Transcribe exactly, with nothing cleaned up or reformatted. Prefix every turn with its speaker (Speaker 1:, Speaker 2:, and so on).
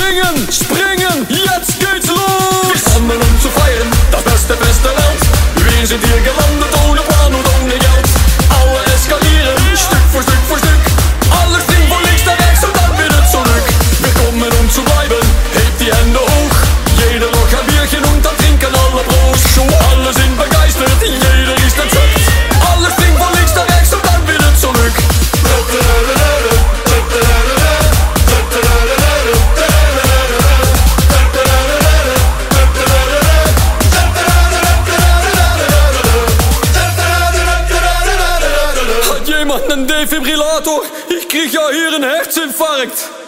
Speaker 1: singen, springen, jetzt geht's los! Wir kommen um zu feiern, das beste Fest der Welt. Wir sind hier gelandet ohne Plan und ohne Geld. Alle eskalieren, Stück für Stück für Stück. Alles ging von links nach rechts und dann wieder zurück. Wir kommen um zu bleiben, hebt die Hände hoch. Jeder noch ein Bierchen und dann trinken alle Prost. Schon alle sind begeistert, jeder ist entzückt. Alles ging von links nach rechts und dann wieder zurück. Hat jemand einen Defibrillator? Ich krieg ja hier einen Herzinfarkt.